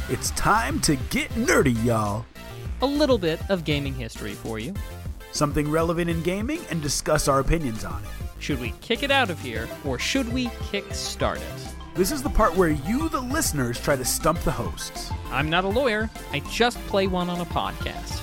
It's time to get nerdy, y'all. A little bit of gaming history for you. Something relevant in gaming and discuss our opinions on it. Should we kick it out of here, or should we kick-start it? This is the part where you, the listeners, try to stump the hosts. I'm not a lawyer. I just play one on a podcast.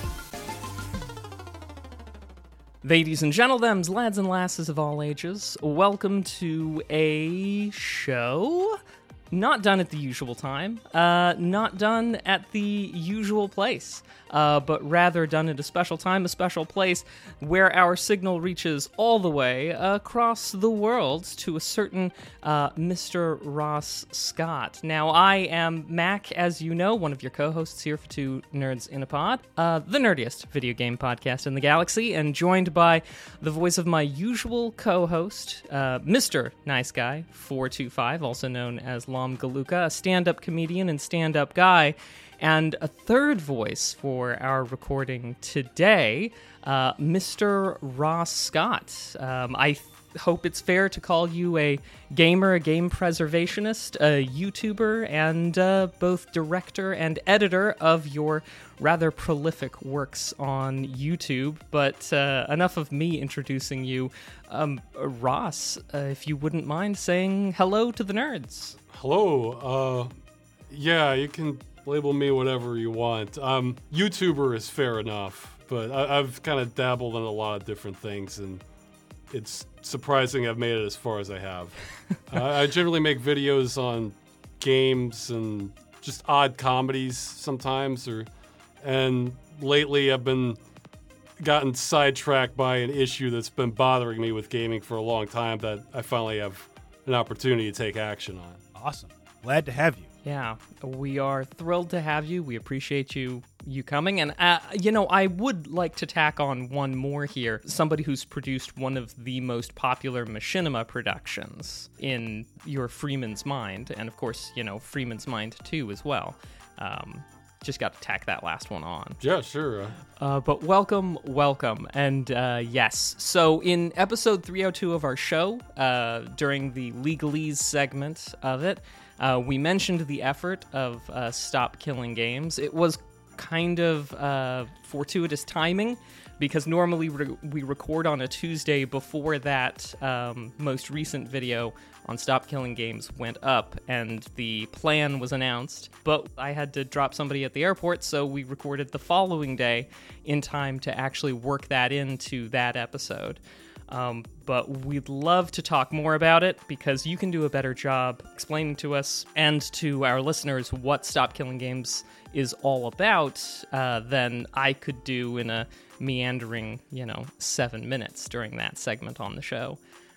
Ladies and gentlemen, lads and lasses of all ages, welcome to a show not done at the usual time, not done at the usual place, but rather done at a special time, a special place where our signal reaches all the way across the world to a certain Mr. Ross Scott. Now, I am Mac, as you know, one of your co-hosts here for Two Nerds in a Pod, the nerdiest video game podcast in the galaxy, and joined by the voice of my usual co-host, Mr. Nice Guy 425, also known as Lom Galuka, a stand-up comedian and stand-up guy, and a third voice for our recording today, Mr. Ross Scott. I hope it's fair to call you a gamer, a game preservationist, a YouTuber, and both director and editor of your rather prolific works on YouTube. But enough of me introducing you. Ross, if you wouldn't mind saying hello to the nerds. Hello. Yeah, you can label me whatever you want. YouTuber is fair enough, but I've kind of dabbled in a lot of different things, and it's surprising I've made it as far as I have. I generally make videos on games and just odd comedies sometimes, and lately I've been gotten sidetracked by an issue that's been bothering me with gaming for a long time that I finally have an opportunity to take action on. Awesome. Glad to have you. Yeah, we are thrilled to have you. We appreciate you coming. And, I would like to tack on one more here. Somebody who's produced one of the most popular machinima productions in your Freeman's Mind. And, of course, Freeman's Mind 2 as well. Just got to tack that last one on. Yeah, sure. But welcome. And yes, so in episode 302 of our show, during the legalese segment of it, we mentioned the effort of Stop Killing Games. It was kind of fortuitous timing, because normally we record on a Tuesday before that most recent video on Stop Killing Games went up, and the plan was announced. But I had to drop somebody at the airport, so we recorded the following day in time to actually work that into that episode. But we'd love to talk more about it, because you can do a better job explaining to us and to our listeners what Stop Killing Games is all about than I could do in a meandering, 7 minutes during that segment on the show.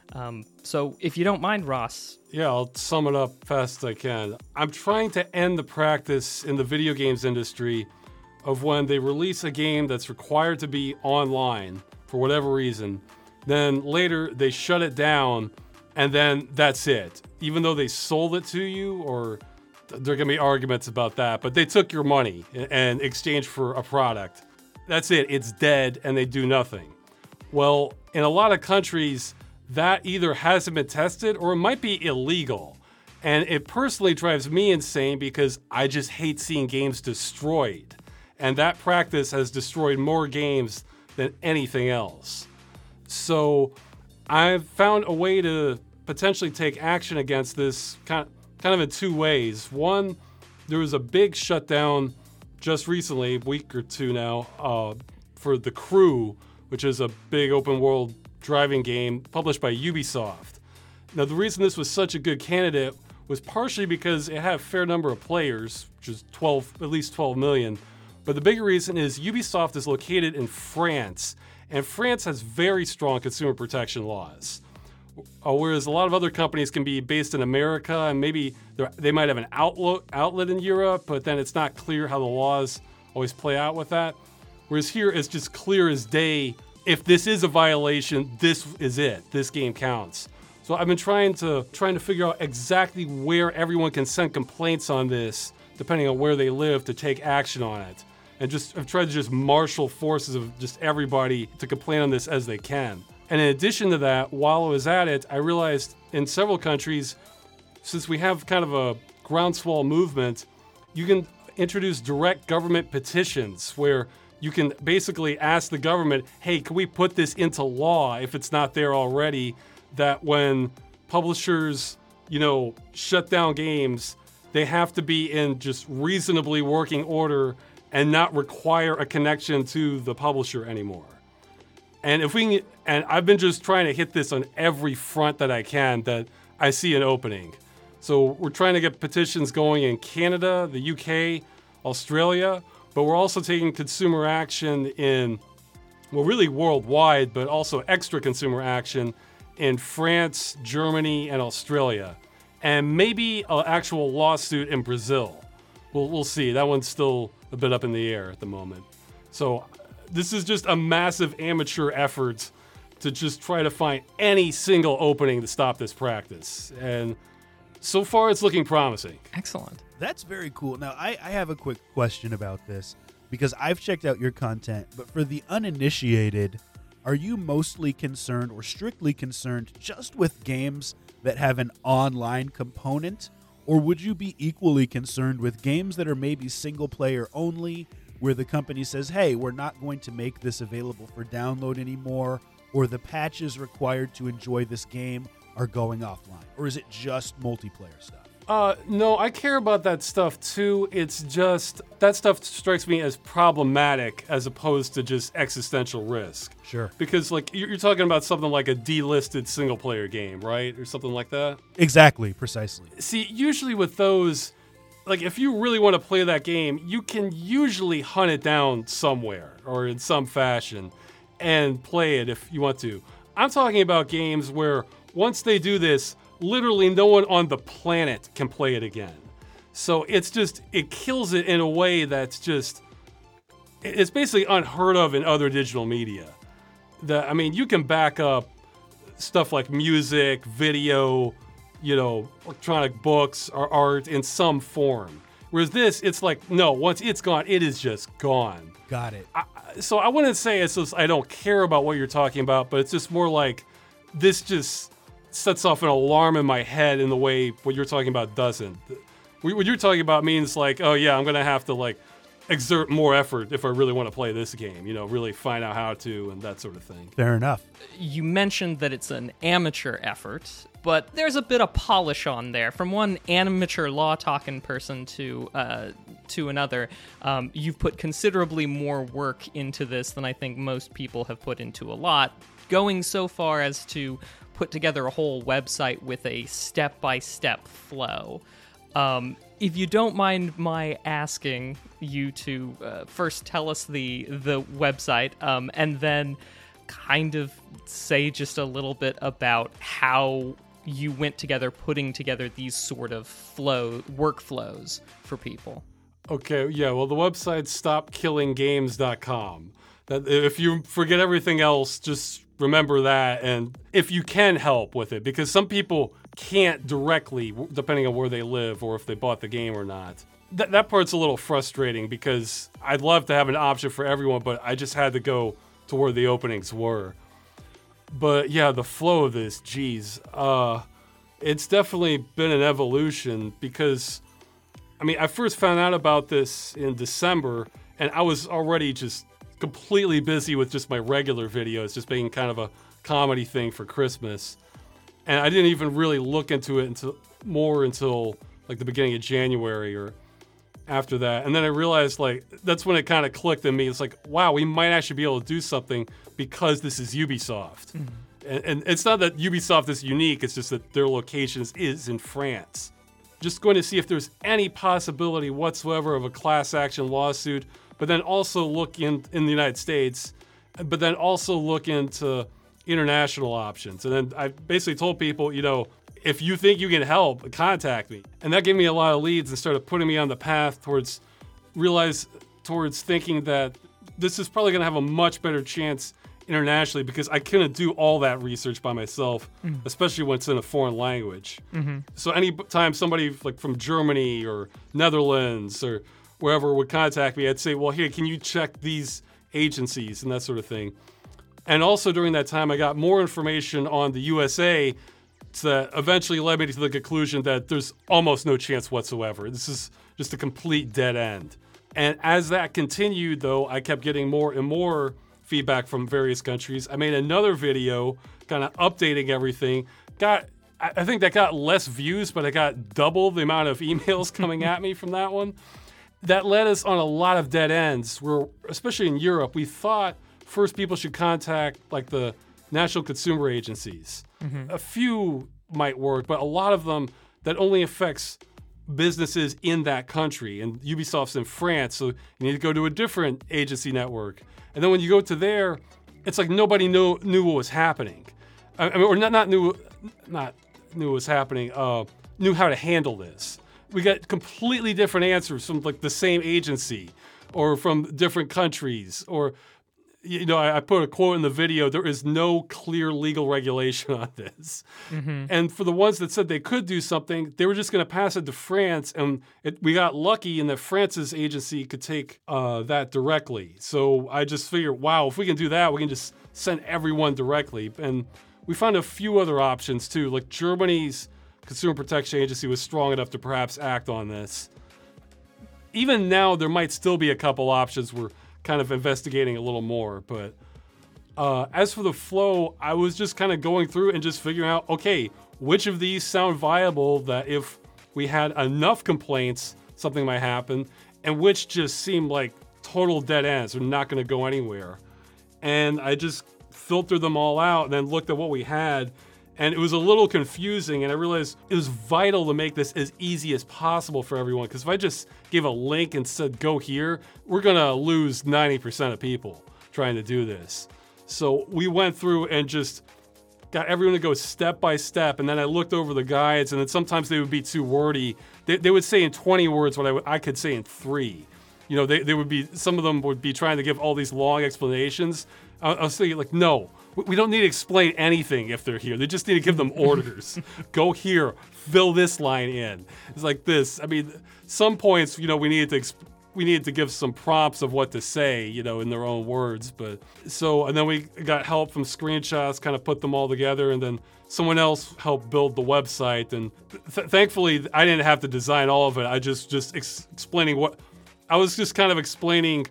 So if you don't mind, Ross. Yeah, I'll sum it up fast as I can. I'm trying to end the practice in the video games industry of when they release a game that's required to be online for whatever reason, then later they shut it down, and then that's it. Even though they sold it to you, or there are going to be arguments about that, but they took your money in exchange for a product. That's it. It's dead, and they do nothing. Well, in a lot of countries, that either hasn't been tested or it might be illegal. And it personally drives me insane, because I just hate seeing games destroyed. And that practice has destroyed more games than anything else. So I've found a way to potentially take action against this kind of in two ways. One, there was a big shutdown just recently, a week or two now, for The Crew, which is a big open world driving game published by Ubisoft. Now, the reason this was such a good candidate was partially because it had a fair number of players, which is at least 12 million. But the bigger reason is Ubisoft is located in France, and France has very strong consumer protection laws. Whereas a lot of other companies can be based in America, and maybe they might have an outlet in Europe, but then it's not clear how the laws always play out with that. Whereas here, it's just clear as day. If this is a violation, this is it. This game counts. So I've been trying to figure out exactly where everyone can send complaints on this, depending on where they live, to take action on it. And I've tried to just marshal forces of just everybody to complain on this as they can. And in addition to that, while I was at it, I realized in several countries, since we have kind of a groundswell movement, you can introduce direct government petitions where you can basically ask the government, hey, can we put this into law if it's not there already, that when publishers, shut down games, they have to be in just reasonably working order and not require a connection to the publisher anymore. And I've been just trying to hit this on every front that I can that I see an opening. So we're trying to get petitions going in Canada, the UK, Australia, but we're also taking consumer action really worldwide, but also extra consumer action in France, Germany, and Australia. And maybe an actual lawsuit in Brazil. We'll see. That one's still a bit up in the air at the moment. So this is just a massive amateur effort to just try to find any single opening to stop this practice. And so far, it's looking promising. Excellent. That's very cool. Now, I have a quick question about this because I've checked out your content, but for the uninitiated, are you mostly concerned or strictly concerned just with games that have an online component, or would you be equally concerned with games that are maybe single player only, where the company says, hey, we're not going to make this available for download anymore, or the patches required to enjoy this game are going offline? Or is it just multiplayer stuff? No, I care about that stuff too. It's just that stuff strikes me as problematic as opposed to just existential risk. Sure. Because you're talking about something like a delisted single player game, right? Or something like that? Exactly, precisely. See, usually with those, if you really want to play that game, you can usually hunt it down somewhere or in some fashion and play it if you want to. I'm talking about games where once they do this, literally no one on the planet can play it again. So it kills it in a way that's it's basically unheard of in other digital media. You can back up stuff like music, video, electronic books or art in some form. Whereas this, it's no, once it's gone, it is just gone. Got it. So I wouldn't say it's just I don't care about what you're talking about, but it's just more like this just sets off an alarm in my head in the way what you're talking about doesn't. What you're talking about means oh yeah, I'm going to have to exert more effort if I really want to play this game, really find out how to and that sort of thing. Fair enough. You mentioned that it's an amateur effort, but there's a bit of polish on there. From one amateur law-talking person to another, you've put considerably more work into this than I think most people have put into a lot, going so far as to put together a whole website with a step-by-step flow. If you don't mind my asking you to first tell us the website, and then kind of say just a little bit about how you went together putting together these sort of workflows for people. Okay, yeah, well, the website's stopkillinggames.com. That if you forget everything else, just remember that, and if you can help with it, because some people can't directly, depending on where they live or if they bought the game or not. That part's a little frustrating because I'd love to have an option for everyone, but I just had to go to where the openings were. But yeah, the flow of this, geez, it's definitely been an evolution because, I first found out about this in December, and I was already just completely busy with just my regular videos, just being kind of a comedy thing for Christmas. And I didn't even really look into it until the beginning of January or after that. And then I realized that's when it kind of clicked in me. It's wow, we might actually be able to do something because this is Ubisoft. Mm-hmm. And it's not that Ubisoft is unique, it's just that their location is in France. Just going to see if there's any possibility whatsoever of a class action lawsuit, but then also look in the United States, but then also look into international options. And then I basically told people, if you think you can help, contact me. And that gave me a lot of leads and started putting me on the path towards thinking that this is probably going to have a much better chance internationally because I couldn't do all that research by myself, especially when it's in a foreign language. Mm-hmm. So anytime somebody from Germany or Netherlands or wherever would contact me, I'd say, well, here, can you check these agencies and that sort of thing. And also during that time, I got more information on the USA that eventually led me to the conclusion that there's almost no chance whatsoever. This is just a complete dead end. And as that continued, though, I kept getting more and more feedback from various countries. I made another video kind of updating everything. I think that got less views, but I got double the amount of emails coming at me from that one. That led us on a lot of dead ends where, especially in Europe, we thought first people should contact like the national consumer agencies. A few might work, but a lot of them that only affects businesses in that country. And Ubisoft's in France, so you need to go to a different agency network. And then when you go to there, it's like nobody knew what was happening. I mean, or not knew what was happening, knew how to handle this. We got completely different answers from like the same agency or from different countries. Or, you know, I put a quote in the video, there is no clear legal regulation on this. And for the ones that said they could do something, they were just going to pass it to France. And we got lucky in that France's agency could take that directly. So I just figured, wow, if we can do that, we can just send everyone directly. And we found a few other options too, like Germany's Consumer Protection Agency was strong enough to perhaps act on this. Even now, there might still be a couple options we're kind of investigating a little more. But as for the flow, I was just kind of going through and just figuring out, okay, which of these sound viable that if we had enough complaints, something might happen, and which just seemed like total dead ends. They're not going to go anywhere. And I just filtered them all out and then looked at what we had. And it was a little confusing, and I realized it was vital to make this as easy as possible for everyone, because if I just gave a link and said, go here, we're going to lose 90% of people trying to do this. So we went through and just got everyone to go step by step, and then I looked over the guides, and then sometimes they would be too wordy. They would say in 20 words what I could say in 3. You know, they would be, some of them would be trying to give all these long explanations. I was thinking, like, no. We don't need to explain anything if they're here. They just need to give them orders. Go here, fill this line in. It's like this. I mean, some points, you know, we needed to give some prompts of what to say, you know, in their own words. But so, and then we got help from screenshots, kind of put them all together, and then someone else helped build the website. And thankfully, I didn't have to design all of it. I just explaining what I was just kind of explaining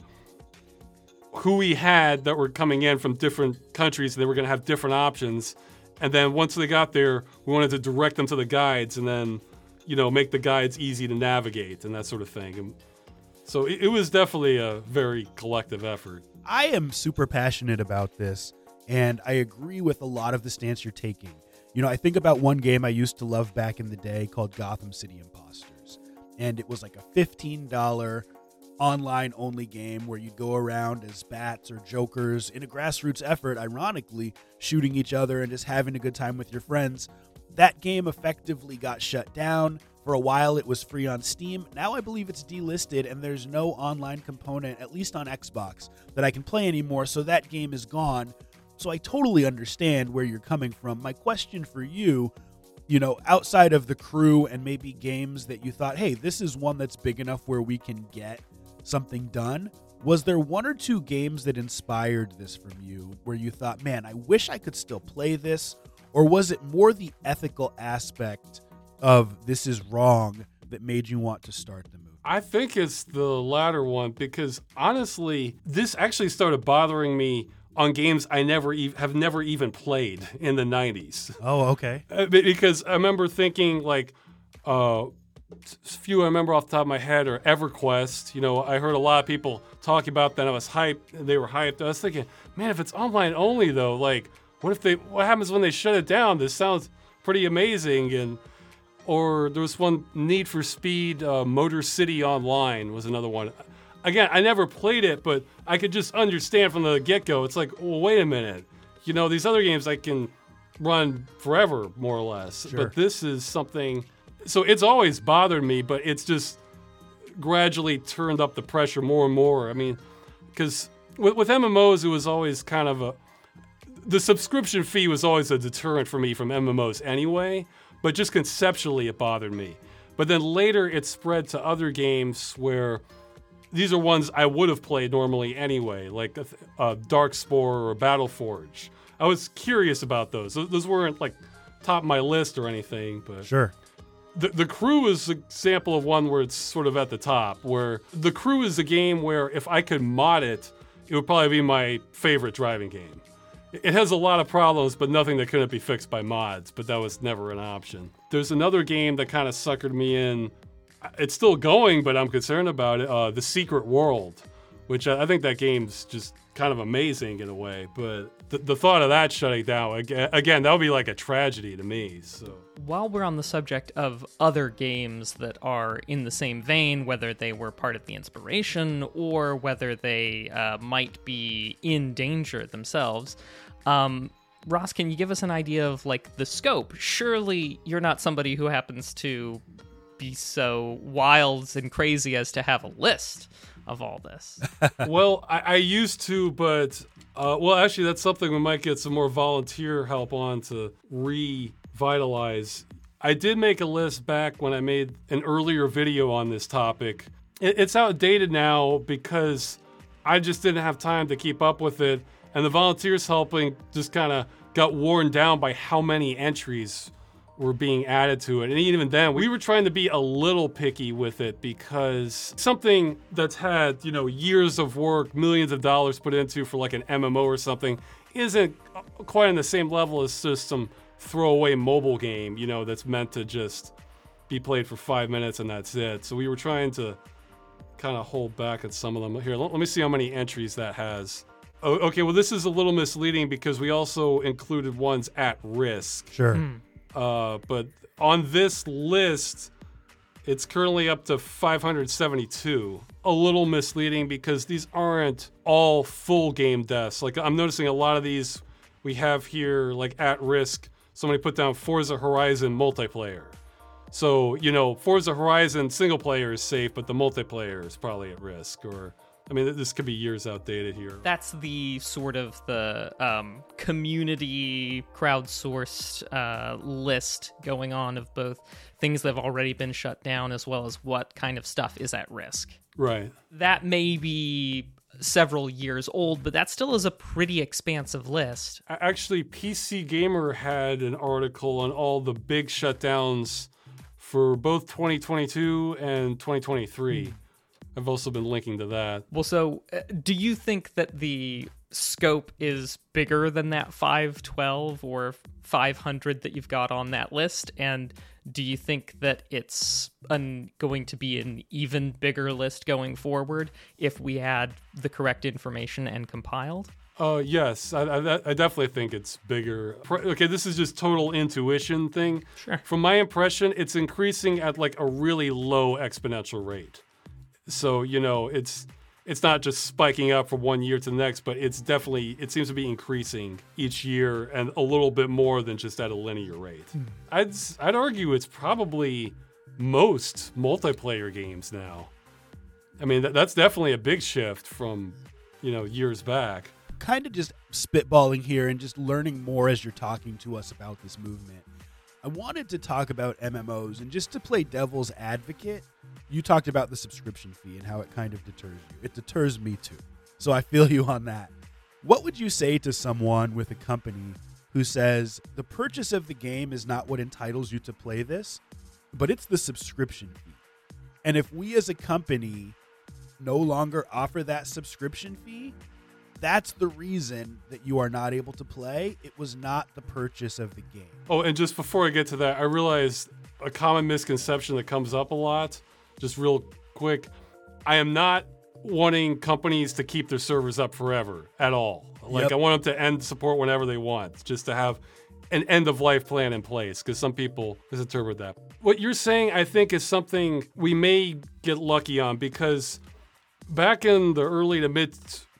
who we had that were coming in from different countries. They were going to have different options. And then once they got there, we wanted to direct them to the guides and then, you know, make the guides easy to navigate and that sort of thing. And so it was definitely a very collective effort. I am super passionate about this, and I agree with a lot of the stance you're taking. You know, I think about one game I used to love back in the day called Gotham City Imposters. And it was like a $15 online-only game where you'd go around as bats or jokers in a grassroots effort, ironically, shooting each other and just having a good time with your friends. That game effectively got shut down. For a while, it was free on Steam. Now I believe it's delisted, and there's no online component, at least on Xbox, that I can play anymore, so that game is gone. So I totally understand where you're coming from. My question for you, you know, outside of the crew and maybe games that you thought, hey, this is one that's big enough where we can get something done, was there one or two games that inspired this from you where you thought, man, I wish I could still play this? Or was it more the ethical aspect of this is wrong that made you want to start the movie? I think it's the latter one, because honestly, this actually started bothering me on games I have never even played in the 90s. Oh, okay. Because I remember thinking like, few I remember off the top of my head are EverQuest. You know, I heard a lot of people talking about that. I was hyped. They were hyped. I was thinking, man, if it's online only though, like, what happens when they shut it down? This sounds pretty amazing. Or there was one, Need for Speed, Motor City Online was another one. Again, I never played it, but I could just understand from the get-go. It's like, well, wait a minute. You know, these other games I can run forever, more or less. Sure. But this is something. So it's always bothered me, but it's just gradually turned up the pressure more and more. I mean, because with MMOs, it was always kind of the subscription fee was always a deterrent for me from MMOs anyway, but just conceptually it bothered me. But then later it spread to other games where these are ones I would have played normally anyway, like Darkspore or Battleforge. I was curious about those. Those weren't like top of my list or anything, but Sure. The Crew is an example of one where it's sort of at the top, where The Crew is a game where if I could mod it, it would probably be my favorite driving game. It has a lot of problems, but nothing that couldn't be fixed by mods, but that was never an option. There's another game that kind of suckered me in. It's still going, but I'm concerned about it, The Secret World, which I think that game's just kind of amazing in a way, but the thought of that shutting down, again, that would be like a tragedy to me, so. While we're on the subject of other games that are in the same vein, whether they were part of the inspiration or whether they might be in danger themselves, Ross, can you give us an idea of like the scope? Surely you're not somebody who happens to be so wild and crazy as to have a list of all this. Well, I used to, but actually that's something we might get some more volunteer help on to revitalize. I did make a list back when I made an earlier video on this topic. It's outdated now because I just didn't have time to keep up with it, and the volunteers helping just kind of got worn down by how many entries were being added to it. And even then, we were trying to be a little picky with it because something that's had, years of work, millions of dollars put into for like an MMO or something isn't quite on the same level as just some throwaway mobile game, that's meant to just be played for 5 minutes and that's it. So we were trying to kind of hold back at some of them. Here, let me see how many entries that has. Oh, okay, well, this is a little misleading because we also included ones at risk. Sure. But on this list, it's currently up to 572. A little misleading because these aren't all full game deaths. Like I'm noticing a lot of these we have here, like at risk. Somebody put down Forza Horizon multiplayer. So, Forza Horizon single player is safe, but the multiplayer is probably at risk. Or, this could be years outdated here. That's the sort of the community crowdsourced list going on of both things that have already been shut down as well as what kind of stuff is at risk. Right. That may be several years old, but that still is a pretty expansive list. Actually, PC Gamer had an article on all the big shutdowns for both 2022 and 2023. I've also been linking to that. Well, so do you think that the scope is bigger than that 512 or 500 that you've got on that list? And do you think that it's going to be an even bigger list going forward if we had the correct information and compiled? Yes, I definitely think it's bigger. Okay, this is just total intuition thing. Sure. From my impression, it's increasing at like a really low exponential rate. So, it's not just spiking up from one year to the next, but it seems to be increasing each year and a little bit more than just at a linear rate. I'd argue it's probably most multiplayer games now. That's definitely a big shift from, years back. Kind of just spitballing here and just learning more as you're talking to us about this movement. I wanted to talk about MMOs, and just to play devil's advocate, you talked about the subscription fee and how it kind of deters you. It deters me too. So I feel you on that. What would you say to someone with a company who says the purchase of the game is not what entitles you to play this, but it's the subscription fee? And if we as a company no longer offer that subscription fee, that's the reason that you are not able to play. It was not the purchase of the game. Oh, and just before I get to that, I realized a common misconception that comes up a lot, just real quick. I am not wanting companies to keep their servers up forever at all. Like, I want them to end support whenever they want, just to have an end-of-life plan in place, because some people misinterpret that. What you're saying, I think, is something we may get lucky on, because back in the early to mid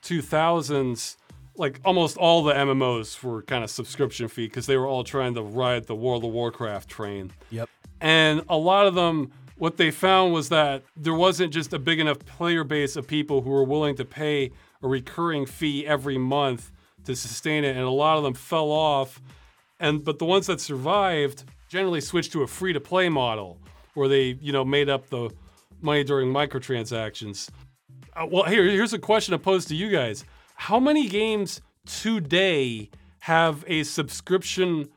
2000s, like almost all the MMOs were kind of subscription fee because they were all trying to ride the World of Warcraft train. Yep. And a lot of them, what they found was that there wasn't just a big enough player base of people who were willing to pay a recurring fee every month to sustain it, and a lot of them fell off. But the ones that survived generally switched to a free-to-play model where they, made up the money during microtransactions. Well, here's a question to pose to you guys. How many games today have a subscription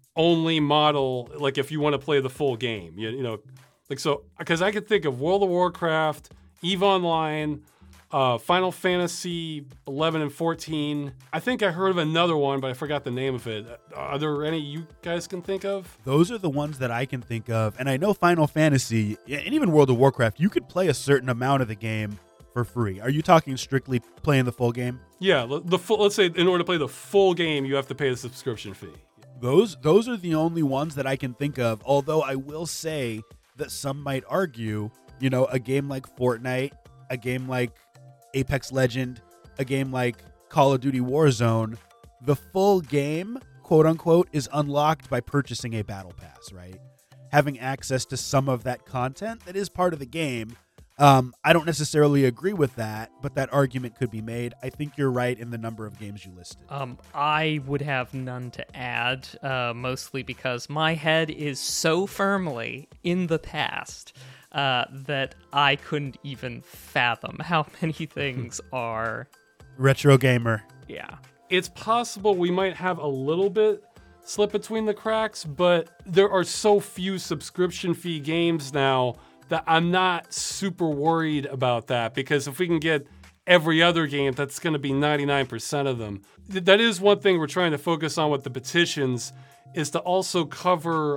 only model, like if you want to play the full game, you know, like so, because I could think of World of Warcraft, EVE Online, Final Fantasy 11 and 14. I think I heard of another one, but I forgot the name of it. Are there any you guys can think of? Those are the ones that I can think of. And I know Final Fantasy and even World of Warcraft, you could play a certain amount of the game for free. Are you talking strictly playing the full game? Yeah, let's say in order to play the full game, you have to pay a subscription fee. Those are the only ones that I can think of. Although I will say that some might argue, you know, a game like Fortnite, a game like Apex Legend, a game like Call of Duty Warzone, the full game, quote unquote, is unlocked by purchasing a battle pass, right? Having access to some of that content that is part of the game. I don't necessarily agree with that, but that argument could be made. I think you're right in the number of games you listed. I would have none to add, mostly because my head is so firmly in the past that I couldn't even fathom how many things are Retro gamer. Yeah. It's possible we might have a little bit slip between the cracks, but there are so few subscription fee games now that I'm not super worried about that, because if we can get every other game, that's going to be 99% of them. That is one thing we're trying to focus on with the petitions, is to also cover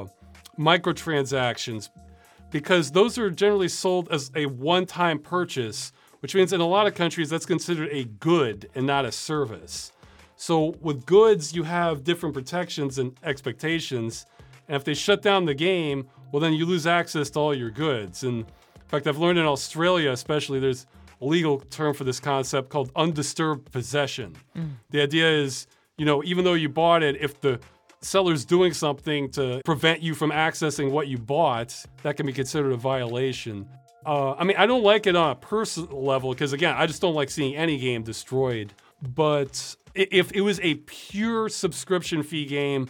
microtransactions, because those are generally sold as a one-time purchase, which means in a lot of countries that's considered a good and not a service. So with goods, you have different protections and expectations, and if they shut down the game, well, then you lose access to all your goods. And in fact, I've learned in Australia especially, there's a legal term for this concept called undisturbed possession. The idea is, you know, even though you bought it, if the seller's doing something to prevent you from accessing what you bought, that can be considered a violation. I mean, I don't like it on a personal level because, again, I just don't like seeing any game destroyed. But if it was a pure subscription fee game,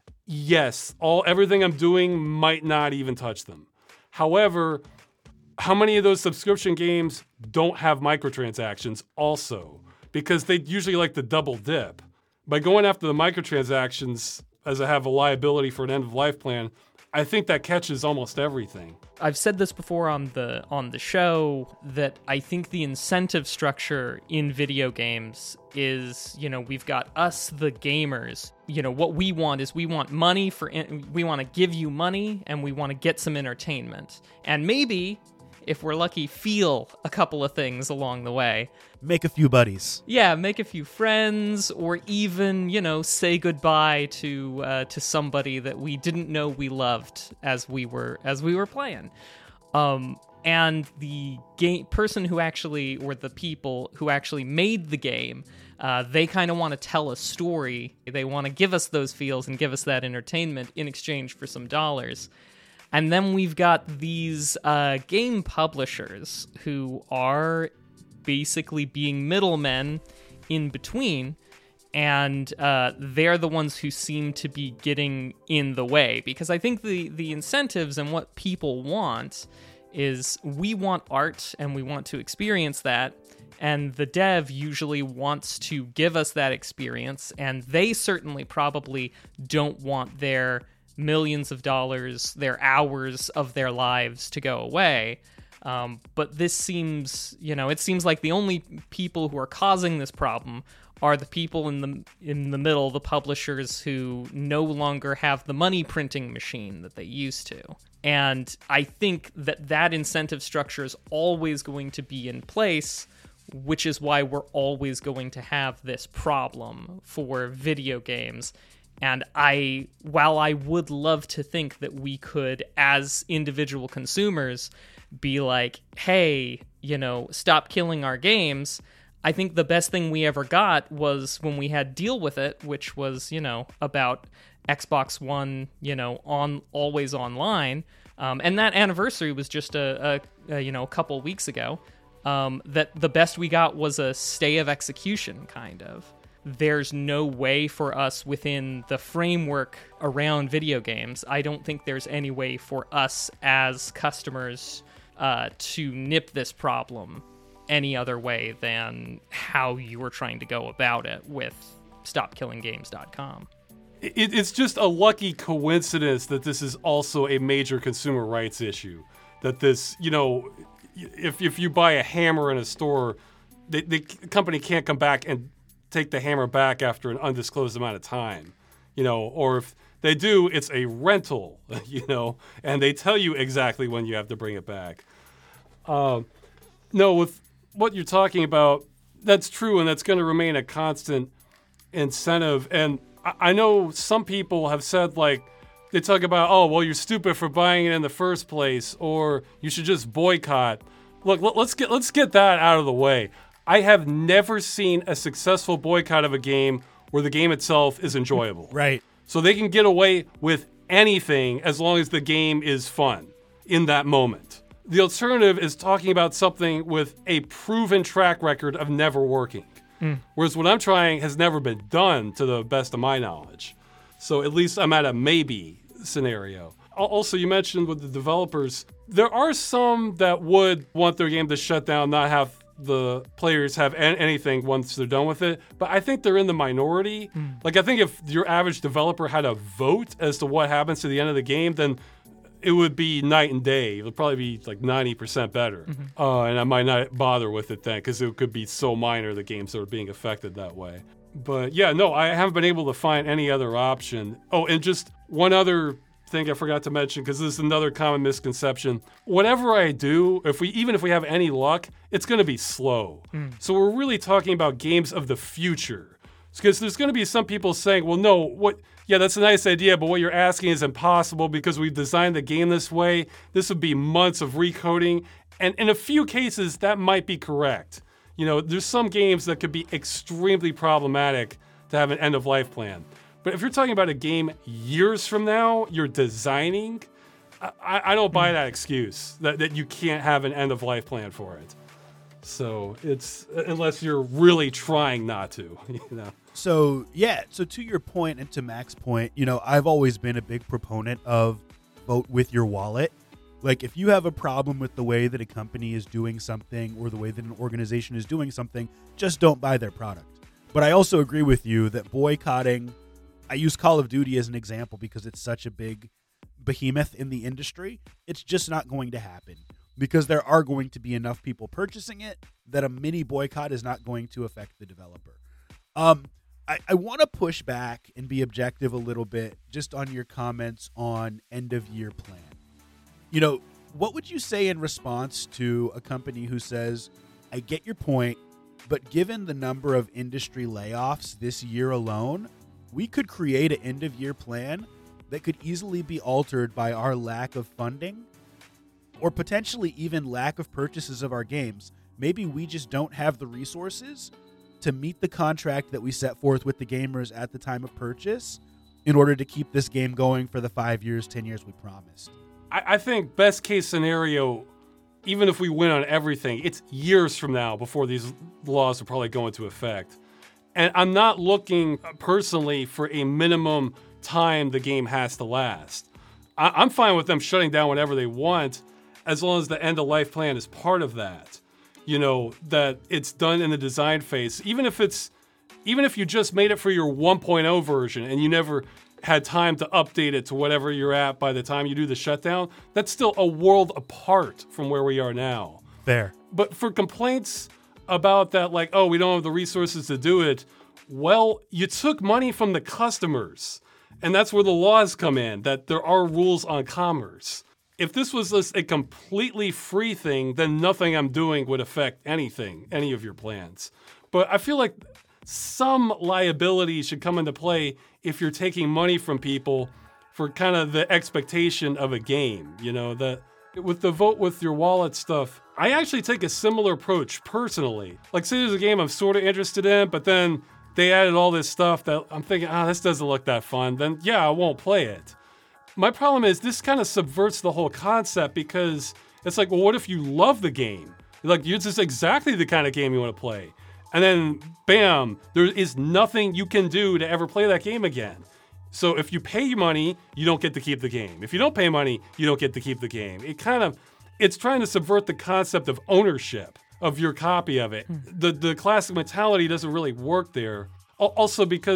yes, everything I'm doing might not even touch them. However, how many of those subscription games don't have microtransactions also? Because they usually like to double dip. By going after the microtransactions, as I have a liability for an end-of-life plan, I think that catches almost everything. I've said this before on the show that I think the incentive structure in video games is, you know, we've got us, the gamers. You know, what we want is we want money we want to give you money and we want to get some entertainment. And maybe, if we're lucky, feel a couple of things along the way. Make a few buddies. Yeah, make a few friends, or even, you know, say goodbye to somebody that we didn't know we loved as we were playing. And the person who actually, or the people who actually made the game, they kind of want to tell a story. They want to give us those feels and give us that entertainment in exchange for some dollars. And then we've got these game publishers who are basically being middlemen in between, and they're the ones who seem to be getting in the way. Because I think the incentives and what people want is, we want art and we want to experience that, and the dev usually wants to give us that experience, and they certainly probably don't want their millions of dollars, their hours of their lives to go away. But this seems, you know, it seems like the only people who are causing this problem are the people in the middle, the publishers who no longer have the money printing machine that they used to. And I think that incentive structure is always going to be in place, which is why we're always going to have this problem for video games. And while I would love to think that we could, as individual consumers, be like, hey, you know, stop killing our games, I think the best thing we ever got was when we had Deal With It, which was, you know, about Xbox One, you know, always online. And that anniversary was just a couple weeks ago. That the best we got was a stay of execution, kind of. There's no way for us within the framework around video games. I don't think there's any way for us as customers to nip this problem any other way than how you were trying to go about it with StopKillingGames.com. It's just a lucky coincidence that this is also a major consumer rights issue. That this, if you buy a hammer in a store, the company can't come back and take the hammer back after an undisclosed amount of time, or if they do, it's a rental, and they tell you exactly when you have to bring it back. No, with what you're talking about, that's true, and that's going to remain a constant incentive. And I know some people have said, they talk about, oh, well, you're stupid for buying it in the first place, or you should just boycott. Look, let's get that out of the way. I have never seen a successful boycott of a game where the game itself is enjoyable. Right. So they can get away with anything as long as the game is fun in that moment. The alternative is talking about something with a proven track record of never working. Whereas what I'm trying has never been done to the best of my knowledge. So at least I'm at a maybe scenario. Also, you mentioned with the developers, there are some that would want their game to shut down, not have the players have anything once they're done with it. But I think they're in the minority. I think if your average developer had a vote as to what happens to the end of the game, then it would be night and day. It would probably be 90% better. And I might not bother with it then because it could be so minor, the games that are being affected that way. But yeah, no, I haven't been able to find any other option. Oh, and just one other thing I forgot to mention, because this is another common misconception. Whatever I do, even if we have any luck, it's going to be slow. So we're really talking about games of the future. Because there's going to be some people saying, well, no, yeah, that's a nice idea, but what you're asking is impossible because we've designed the game this way. This would be months of recoding. And in a few cases, that might be correct. There's some games that could be extremely problematic to have an end-of-life plan. But if you're talking about a game years from now, you're designing, I don't buy that excuse that you can't have an end-of-life plan for it. So it's, unless you're really trying not to, So to your point and to Mac's point, I've always been a big proponent of vote with your wallet. If you have a problem with the way that a company is doing something or the way that an organization is doing something, just don't buy their product. But I also agree with you that boycotting, I use Call of Duty as an example because it's such a big behemoth in the industry. It's just not going to happen because there are going to be enough people purchasing it that a mini boycott is not going to affect the developer. I want to push back and be objective a little bit just on your comments on end of year plan. What would you say in response to a company who says, I get your point, but given the number of industry layoffs this year alone, we could create an end of year plan that could easily be altered by our lack of funding or potentially even lack of purchases of our games. Maybe we just don't have the resources to meet the contract that we set forth with the gamers at the time of purchase in order to keep this game going for the 5 years, 10 years we promised. I think best case scenario, even if we win on everything, it's years from now before these laws will probably go into effect. And I'm not looking personally for a minimum time the game has to last. I'm fine with them shutting down whenever they want, as long as the end of life plan is part of that. That it's done in the design phase. Even if you just made it for your 1.0 version and you never had time to update it to whatever you're at by the time you do the shutdown, that's still a world apart from where we are now. Fair. But for complaints about that, we don't have the resources to do it, well, you took money from the customers. And that's where the laws come in, that there are rules on commerce. If this was just a completely free thing, then nothing I'm doing would affect anything, any of your plans. But I feel like some liability should come into play if you're taking money from people for kind of the expectation of a game. That with the vote with your wallet stuff, I actually take a similar approach personally. Say there's a game I'm sort of interested in, but then they added all this stuff that I'm thinking, this doesn't look that fun. Then yeah, I won't play it. My problem is this kind of subverts the whole concept because it's well, what if you love the game? This is exactly the kind of game you want to play. And then, bam, there is nothing you can do to ever play that game again. So if you pay money, you don't get to keep the game. If you don't pay money, you don't get to keep the game. It's trying to subvert the concept of ownership of your copy of it. The classic mentality doesn't really work there. Also because,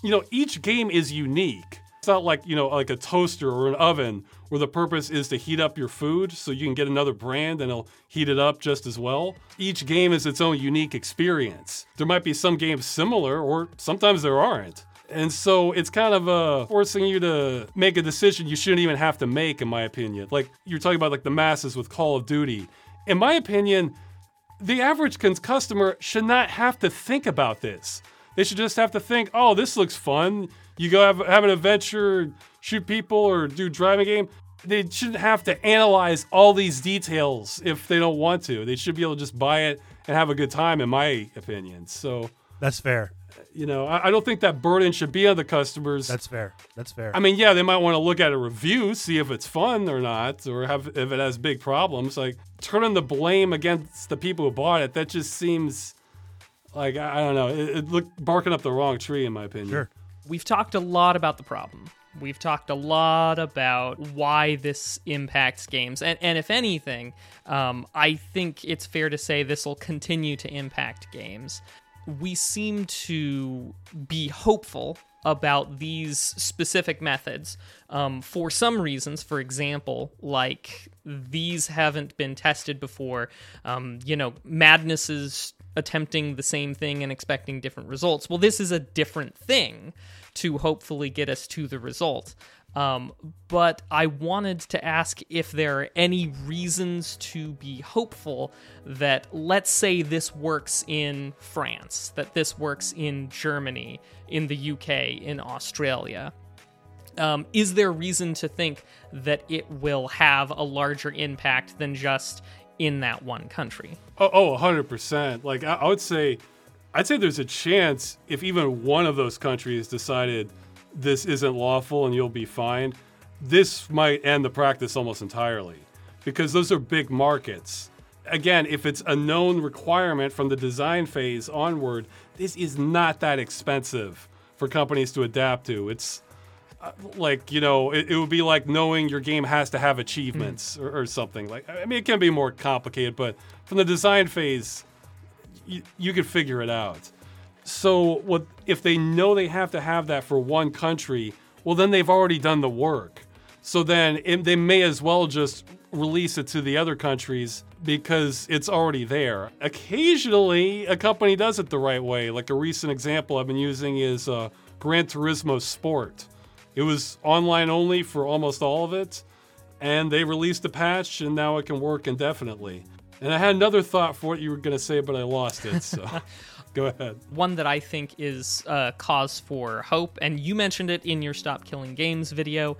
each game is unique. It's not like, like a toaster or an oven where the purpose is to heat up your food so you can get another brand and it'll heat it up just as well. Each game is its own unique experience. There might be some games similar, or sometimes there aren't. And so it's kind of forcing you to make a decision you shouldn't even have to make, in my opinion. Like you're talking about like the masses with Call of Duty. In my opinion, the average customer should not have to think about this. They should just have to think, oh, this looks fun. You go have an adventure, shoot people, or do driving game. They shouldn't have to analyze all these details if they don't want to. They should be able to just buy it and have a good time, in my opinion. So That's fair. I don't think that burden should be on the customers. That's fair. I mean, yeah, they might want to look at a review, see if it's fun or not, or if it has big problems. Like, turning the blame against the people who bought it, that just seems like, I don't know, it looked barking up the wrong tree, in my opinion. Sure. We've talked a lot about the problem. We've talked a lot about why this impacts games. And if anything, I think it's fair to say this will continue to impact games. We seem to be hopeful about these specific methods for some reasons. For example, like these haven't been tested before. Madness is attempting the same thing and expecting different results. Well, this is a different thing to hopefully get us to the result. But I wanted to ask if there are any reasons to be hopeful that, let's say, this works in France, that this works in Germany, in the UK, in Australia. Is there reason to think that it will have a larger impact than just in that one country? Oh, 100%. Like, I'd say there's a chance if even one of those countries decided this isn't lawful and you'll be fined, this might end the practice almost entirely, because those are big markets. Again, if it's a known requirement from the design phase onward, this is not that expensive for companies to adapt to. It's it would be like knowing your game has to have achievements or something. Like, I mean, it can be more complicated, but from the design phase, you could figure it out. So if they know they have to have that for one country, well, then they've already done the work. So then they may as well just release it to the other countries because it's already there. Occasionally, a company does it the right way. Like a recent example I've been using is Gran Turismo Sport. It was online only for almost all of it, and they released a patch, and now it can work indefinitely. And I had another thought for what you were going to say, but I lost it, so go ahead. One that I think is cause for hope, and you mentioned it in your Stop Killing Games video,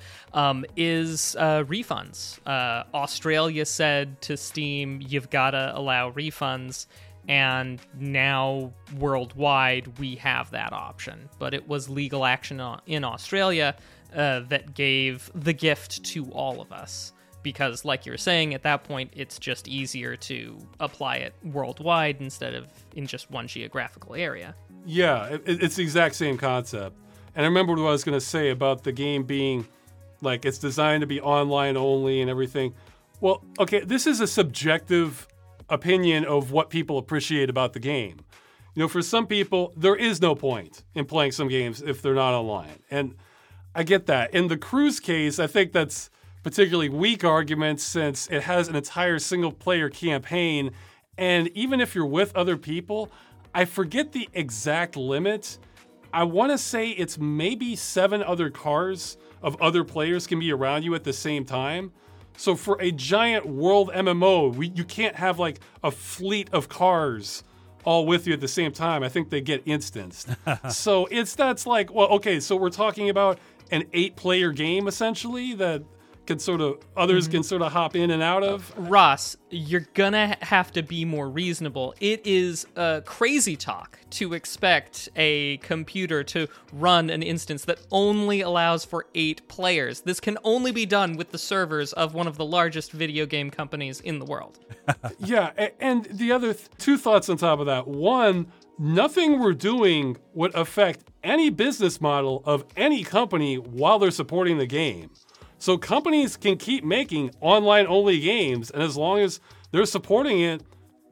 is refunds. Australia said to Steam, you've got to allow refunds, and now worldwide we have that option. But it was legal action in Australia that gave the gift to all of us. Because, like you're saying, at that point, it's just easier to apply it worldwide instead of in just one geographical area. Yeah, it's the exact same concept. And I remember what I was going to say about the game being, like, it's designed to be online only and everything. Well, okay, this is a subjective opinion of what people appreciate about the game. For some people, there is no point in playing some games if they're not online. And I get that. In the Cruise case, I think that's particularly weak argument since it has an entire single-player campaign, and even if you're with other people, I forget the exact limit. I want to say it's maybe 7 other cars of other players can be around you at the same time. So for a giant world MMO, you can't have like a fleet of cars all with you at the same time. I think they get instanced. So that's like, well, okay, so we're talking about an 8-player game essentially that can others can sort of hop in and out of. Ross, you're gonna have to be more reasonable. It is crazy talk to expect a computer to run an instance that only allows for 8 players. This can only be done with the servers of one of the largest video game companies in the world. Yeah, and the other 2 thoughts on top of that. One, nothing we're doing would affect any business model of any company while they're supporting the game. So companies can keep making online-only games, and as long as they're supporting it,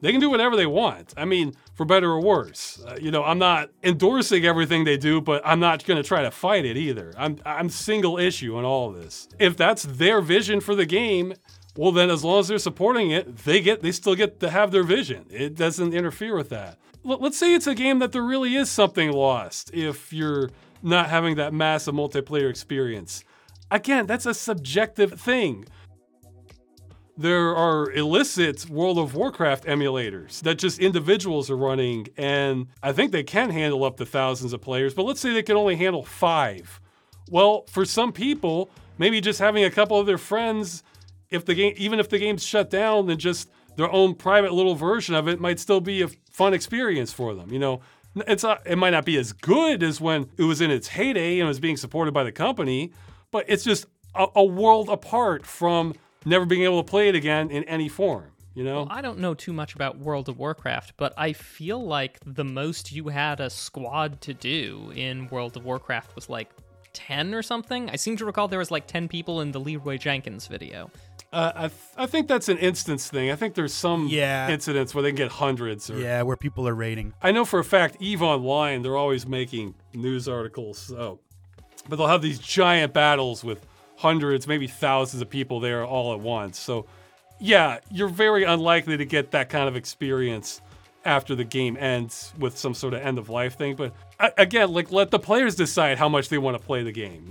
they can do whatever they want. I mean, for better or worse. I'm not endorsing everything they do, but I'm not going to try to fight it either. I'm single issue on all of this. If that's their vision for the game, well, then as long as they're supporting it, they still get to have their vision. It doesn't interfere with that. Let's say it's a game that there really is something lost if you're not having that massive multiplayer experience. Again, that's a subjective thing. There are illicit World of Warcraft emulators that just individuals are running, and I think they can handle up to thousands of players, but let's say they can only handle 5. Well, for some people, maybe just having a couple of their friends, even if the game's shut down, then just their own private little version of it might still be a fun experience for them. It might not be as good as when it was in its heyday and was being supported by the company, but it's just a world apart from never being able to play it again in any form, Well, I don't know too much about World of Warcraft, but I feel like the most you had a squad to do in World of Warcraft was like 10 or something. I seem to recall there was like 10 people in the Leroy Jenkins video. I think that's an instance thing. I think there's some incidents where they can get hundreds. Where people are raiding. I know for a fact, EVE Online, they're always making news articles, but they'll have these giant battles with hundreds, maybe thousands of people there all at once. So, yeah, you're very unlikely to get that kind of experience after the game ends with some sort of end-of-life thing. But, again, let the players decide how much they want to play the game,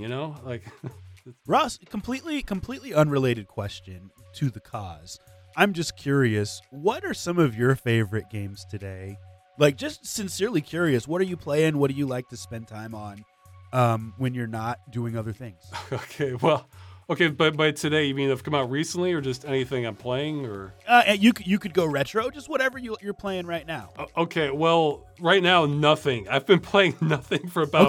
Ross, completely unrelated question to the cause. I'm just curious, what are some of your favorite games today? Just sincerely curious, what are you playing? What do you like to spend time on when you're not doing other things? Okay, but by today, you mean they've come out recently or just anything I'm playing? Or you could go retro, just whatever you're playing right now. Okay, well, right now, nothing. I've been playing nothing for about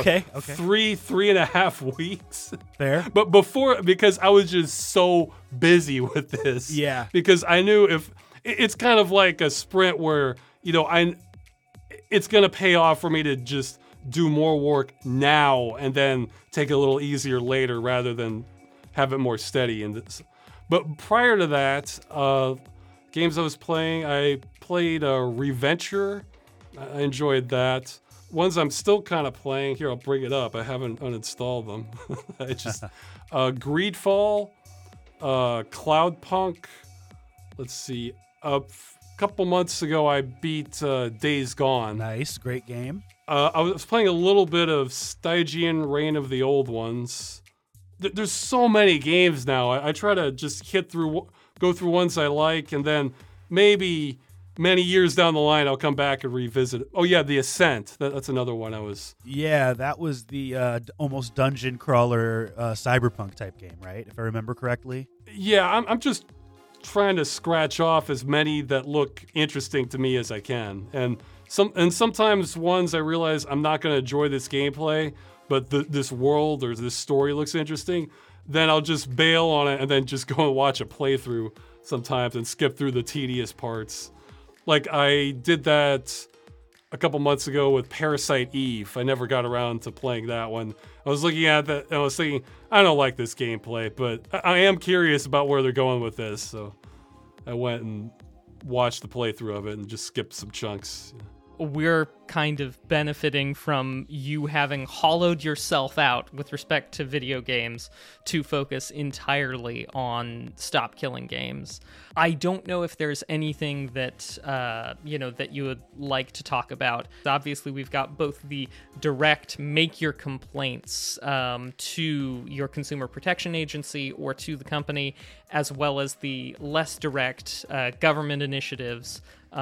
3.5 weeks. Fair. But before, because I was just so busy with this. Yeah. Because I knew it's kind of like a sprint where, it's going to pay off for me to just do more work now and then take it a little easier later rather than have it more steady. But prior to that, games I was playing, I played Reventure. I enjoyed that. Ones I'm still kind of playing, here I'll bring it up. I haven't uninstalled them. Greedfall, Cloudpunk. Let's see. A couple months ago, I beat Days Gone. Nice, great game. I was playing a little bit of Stygian Reign of the Old Ones. There's so many games now. I try to just go through ones I like, and then maybe many years down the line, I'll come back and revisit it. Oh yeah, The Ascent. That's another one I was. Yeah, that was the almost dungeon crawler cyberpunk type game, right? If I remember correctly. Yeah, I'm just trying to scratch off as many that look interesting to me as I can, and sometimes ones I realize I'm not going to enjoy this gameplay, but this world or this story looks interesting, then I'll just bail on it and then just go and watch a playthrough sometimes and skip through the tedious parts. Like I did that a couple months ago with Parasite Eve. I never got around to playing that one. I was looking at that and I was thinking, I don't like this gameplay, but I am curious about where they're going with this. So I went and watched the playthrough of it and just skipped some chunks. We're kind of benefiting from you having hollowed yourself out with respect to video games to focus entirely on stop killing games. I don't know if there's anything that that you would like to talk about. Obviously, we've got both the direct make your complaints to your consumer protection agency or to the company, as well as the less direct government initiatives.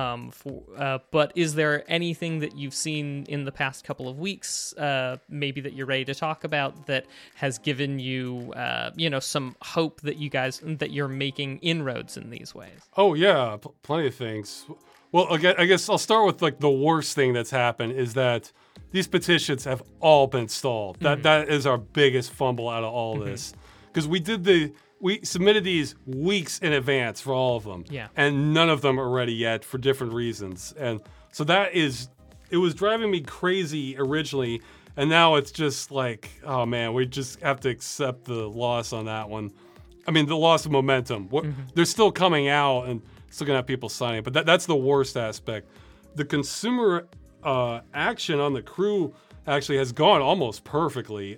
But is there anything that you've seen in the past couple of weeks, maybe that you're ready to talk about, that has given you, some hope that you're making inroads in these ways? Oh yeah, plenty of things. Well, I guess I'll start with like the worst thing that's happened is that these petitions have all been stalled. That is our biggest fumble out of all this, because we submitted these weeks in advance for all of them. Yeah. And none of them are ready yet for different reasons. And so it was driving me crazy originally. And now it's just like, oh man, we just have to accept the loss on that one. I mean, the loss of momentum. They're still coming out and still going to have people signing it. But that's the worst aspect. The consumer action on the crew actually has gone almost perfectly.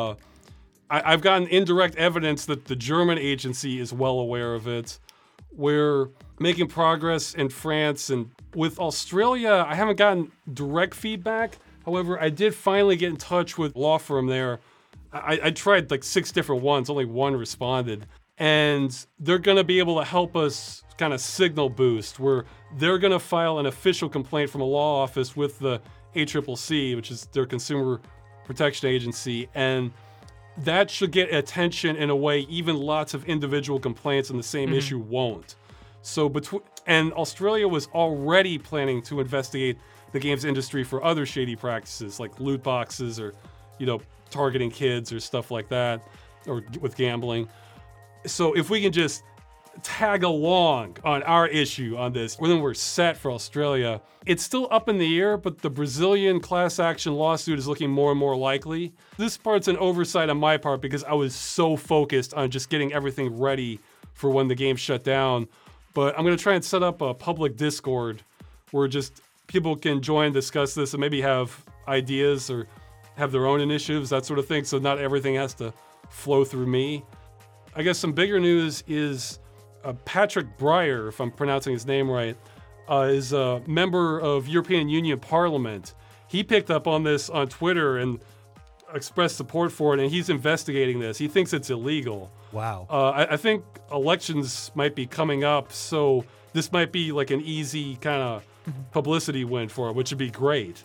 I've gotten indirect evidence that the German agency is well aware of it. We're making progress in France, and with Australia, I haven't gotten direct feedback. However, I did finally get in touch with a law firm there. I tried like 6 different ones, only one responded. And they're going to be able to help us kind of signal boost, where they're going to file an official complaint from a law office with the ACCC, which is their consumer protection agency. And that should get attention in a way even lots of individual complaints on the same issue won't. So and Australia was already planning to investigate the games industry for other shady practices like loot boxes or, targeting kids or stuff like that, or with gambling. So if we can just tag along on our issue on this, then we're set for Australia. It's still up in the air, but the Brazilian class action lawsuit is looking more and more likely. This part's an oversight on my part because I was so focused on just getting everything ready for when the game shut down. But I'm going to try and set up a public Discord where just people can join, discuss this, and maybe have ideas or have their own initiatives, that sort of thing. So not everything has to flow through me. I guess some bigger news is Patrick Breyer, if I'm pronouncing his name right, is a member of European Union Parliament. He picked up on this on Twitter and expressed support for it, and he's investigating this. He thinks it's illegal. Wow. I think elections might be coming up, so this might be like an easy kind of publicity win for him, which would be great.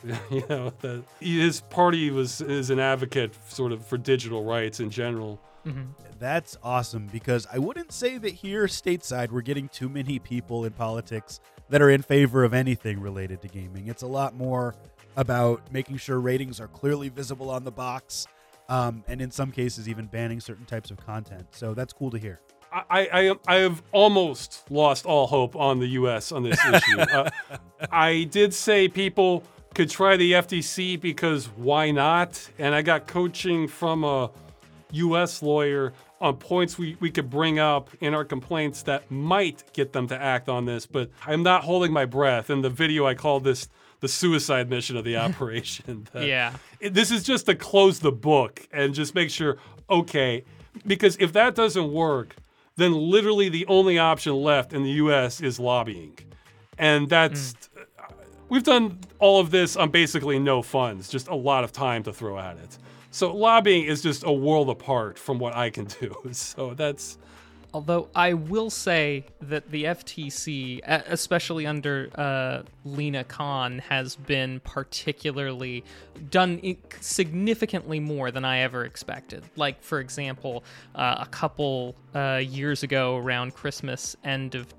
His party is an advocate sort of for digital rights in general. That's awesome, because I wouldn't say that here stateside we're getting too many people in politics that are in favor of anything related to gaming. It's a lot more about making sure ratings are clearly visible on the box, and in some cases even banning certain types of content. So that's cool to hear. I have almost lost all hope on the U.S. on this issue. I did say people could try the FTC because why not? And I got coaching from a U.S. lawyer on points we could bring up in our complaints that might get them to act on this, but I'm not holding my breath. In the video, I called this the suicide mission of the operation. This is just to close the book and just make sure, okay, because if that doesn't work, then literally the only option left in the U.S. is lobbying. And that's, we've done all of this on basically no funds, just a lot of time to throw at it. So lobbying is just a world apart from what I can do. So that's... Although I will say that the FTC, especially under Lena Khan, has been particularly done significantly more than I ever expected. Like, for example, a couple years ago around Christmas, end of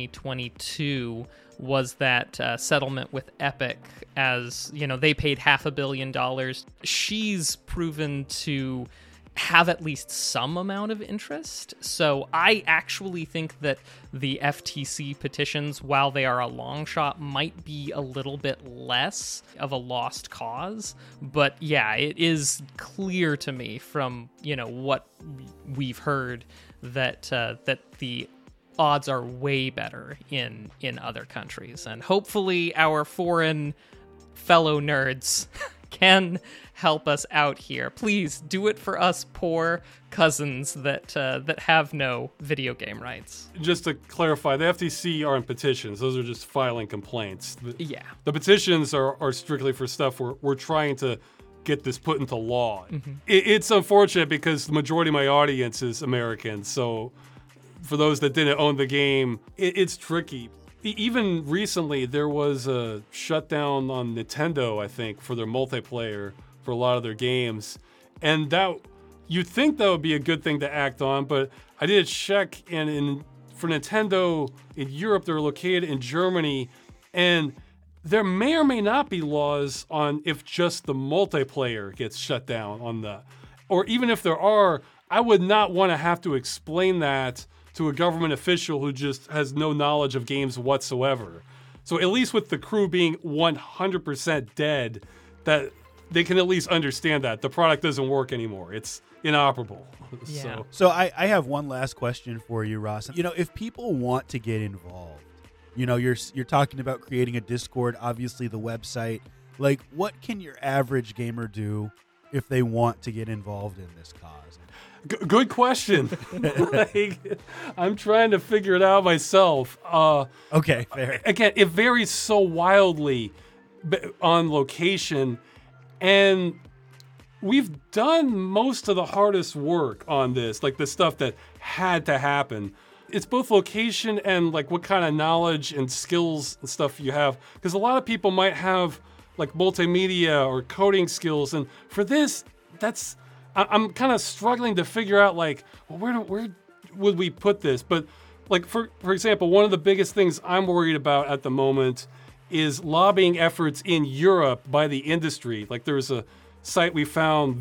2022, was that settlement with Epic. As, they paid $500 million. She's proven to have at least some amount of interest. So I actually think that the FTC petitions, while they are a long shot, might be a little bit less of a lost cause. But yeah, it is clear to me from, what we've heard that that the odds are way better in other countries. And hopefully our foreign fellow nerds can help us out here. Please do it for us poor cousins that have no video game rights. Just to clarify, the FTC are in petitions. Those are just filing complaints. The petitions are strictly for stuff we're trying to get this put into law. It's unfortunate because the majority of my audience is American. So for those that didn't own the game, it's tricky. Even recently, there was a shutdown on Nintendo, I think, for their multiplayer for a lot of their games. And that you'd think that would be a good thing to act on, but I did a check, and for Nintendo in Europe, they're located in Germany, and there may or may not be laws on if just the multiplayer gets shut down on the, or even if there are, I would not want to have to explain that to a government official who just has no knowledge of games whatsoever. So at least with the crew being 100% dead, that they can at least understand that the product doesn't work anymore. It's inoperable. Yeah. So I have one last question for you, Ross. If people want to get involved, You're talking about creating a Discord, obviously the website. Like, what can your average gamer do if they want to get involved in this cause? Good question. I'm trying to figure it out myself. Okay, fair. Again, it varies so wildly on location, and we've done most of the hardest work on this, like the stuff that had to happen. It's both location and like what kind of knowledge and skills and stuff you have, because a lot of people might have like multimedia or coding skills, and for this, I'm kind of struggling to figure out like, well, where would we put this? But like for example, one of the biggest things I'm worried about at the moment is lobbying efforts in Europe by the industry. Like there's a site we found,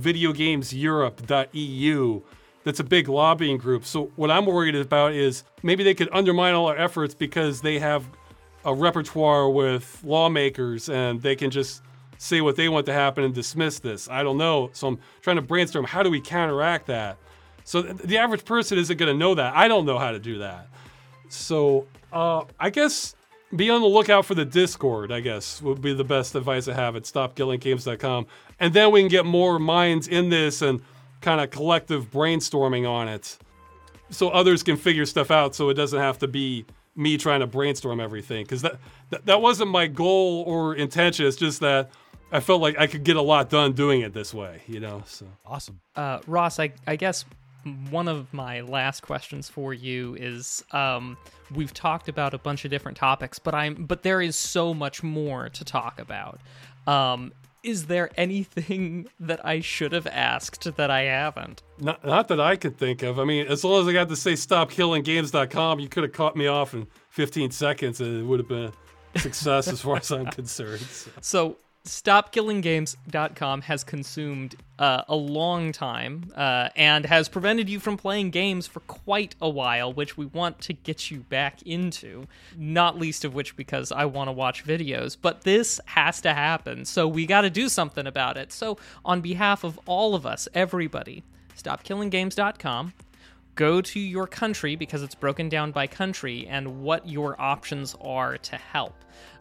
videogameseurope.eu, that's a big lobbying group. So what I'm worried about is maybe they could undermine all our efforts because they have a repertoire with lawmakers and they can just say what they want to happen and dismiss this. I don't know. So I'm trying to brainstorm, how do we counteract that? So the average person isn't going to know that. I don't know how to do that. So I guess be on the lookout for the Discord, I guess, would be the best advice I have at stopkillinggames.com. And then we can get more minds in this and kind of collective brainstorming on it so others can figure stuff out so it doesn't have to be me trying to brainstorm everything. Because that wasn't my goal or intention. It's just that I felt like I could get a lot done doing it this way, so. Awesome. Ross, I guess one of my last questions for you is, we've talked about a bunch of different topics, but there is so much more to talk about. Is there anything that I should have asked that I haven't? Not that I could think of. I mean, as long as I got to say stopkillinggames.com, you could have caught me off in 15 seconds and it would have been a success as far as I'm concerned. So StopKillingGames.com has consumed a long time and has prevented you from playing games for quite a while, which we want to get you back into, not least of which because I want to watch videos. But this has to happen, so we got to do something about it. So on behalf of all of us, everybody, StopKillingGames.com, go to your country because it's broken down by country and what your options are to help.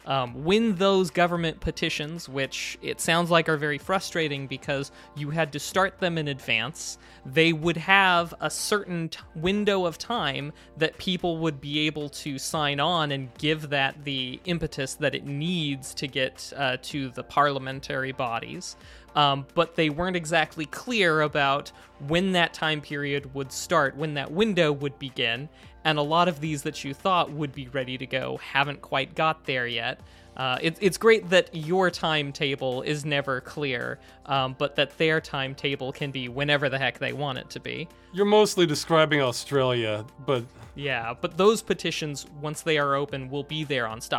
Win those government petitions, which it sounds like are very frustrating because you had to start them in advance. They would have a certain window of time that people would be able to sign on and give that the impetus that it needs to get to the parliamentary bodies. But they weren't exactly clear about when that time period would start, when that window would begin, and a lot of these that you thought would be ready to go haven't quite got there yet. It's great that your timetable is never clear, but that their timetable can be whenever the heck they want it to be. You're mostly describing Australia, but... Yeah, but those petitions, once they are open, will be there on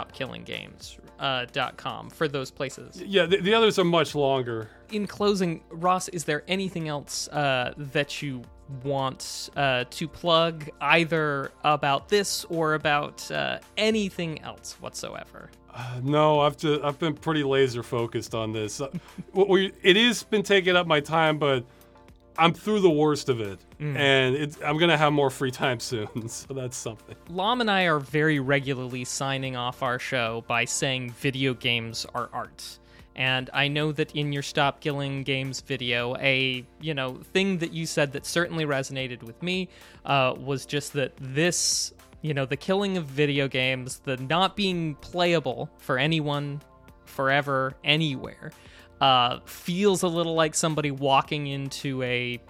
StopKillingGames.com for those places. Yeah, the others are much longer. In closing, Ross, is there anything else that you want to plug, either about this or about anything else whatsoever? No, I've been pretty laser focused on this. It has been taking up my time, but I'm through the worst of it, and I'm gonna have more free time soon, so that's something. Lom and I are very regularly signing off our show by saying video games are art. And I know that in your Stop Killing Games video, a thing that you said that certainly resonated with me was just that this, the killing of video games, the not being playable for anyone, forever, anywhere, feels a little like somebody walking into a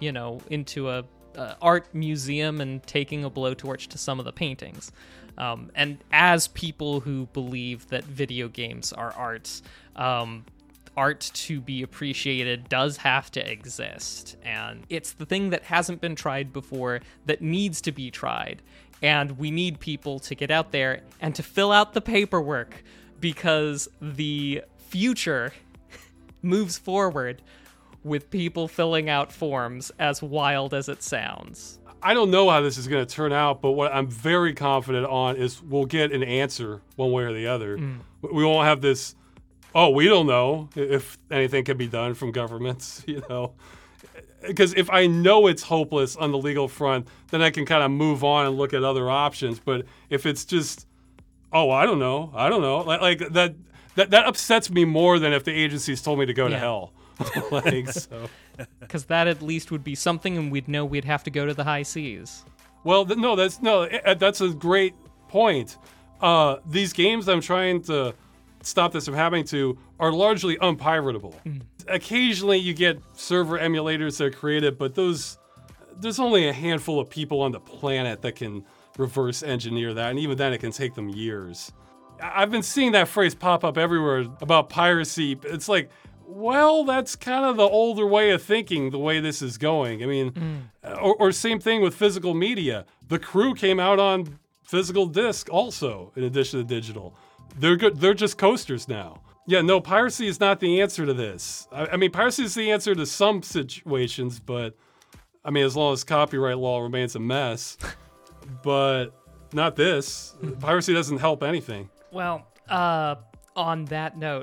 art museum and taking a blowtorch to some of the paintings. And as people who believe that video games are arts, art to be appreciated does have to exist, and it's the thing that hasn't been tried before that needs to be tried, and we need people to get out there and to fill out the paperwork because the future moves forward with people filling out forms, as wild as it sounds. I don't know how this is going to turn out, but what I'm very confident on is we'll get an answer one way or the other. We won't have this, we don't know if anything can be done from governments, Because if I know it's hopeless on the legal front, then I can kind of move on and look at other options. But if it's just, Oh, I don't know. Like that upsets me more than if the agencies told me to go to Yeah. hell. Like, so. Because that at least would be something, and we'd know we'd have to go to the high seas. Well, that's a great point. These games I'm trying to stop this from happening to are largely unpiratable. Occasionally you get server emulators that are created, but there's only a handful of people on the planet that can reverse engineer that, and even then it can take them years. I've been seeing that phrase pop up everywhere about piracy. It's like, well, that's kind of the older way of thinking, the way this is going. I mean, or same thing with physical media. The Crew came out on physical disc also, in addition to digital. They're good. They're just coasters now. Yeah, no, piracy is not the answer to this. I mean, piracy is the answer to some situations, but I mean, as long as copyright law remains a mess, but not this. Piracy doesn't help anything. Well, on that note,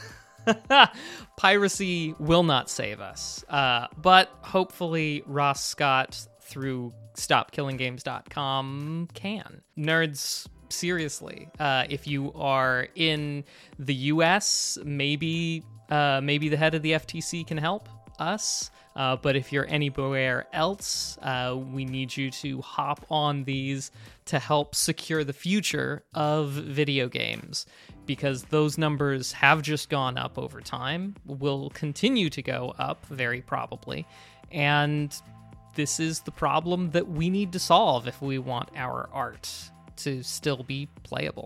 piracy will not save us. But hopefully Ross Scott through StopKillingGames.com can. Nerds, seriously, if you are in the US, maybe the head of the FTC can help us. But if you're anywhere else, we need you to hop on these to help secure the future of video games, because those numbers have just gone up over time, will continue to go up very probably, and this is the problem that we need to solve if we want our art to still be playable.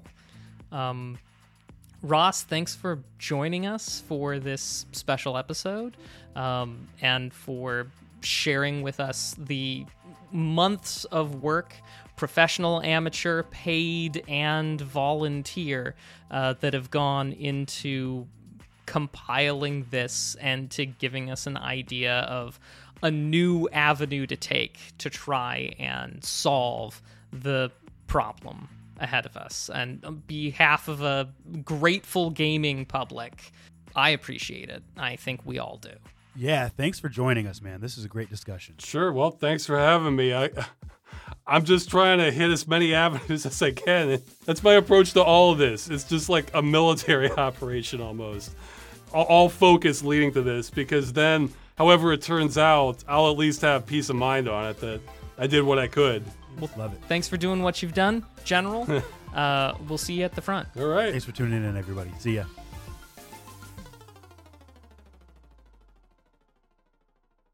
Ross, thanks for joining us for this special episode, and for sharing with us the months of work, professional, amateur, paid, and volunteer, that have gone into compiling this and to giving us an idea of a new avenue to take to try and solve the problem ahead of us. And on behalf of a grateful gaming public, I appreciate it. I think we all do. Yeah, thanks for joining us, man. This is a great discussion. Sure. Well, thanks for having me. I'm just trying to hit as many avenues as I can. That's my approach to all of this. It's just like a military operation almost. All focus leading to this, because then, however it turns out, I'll at least have peace of mind on it that I did what I could. Love it. Thanks for doing what you've done, General. We'll see you at the front. All right. Thanks for tuning in, everybody. See ya.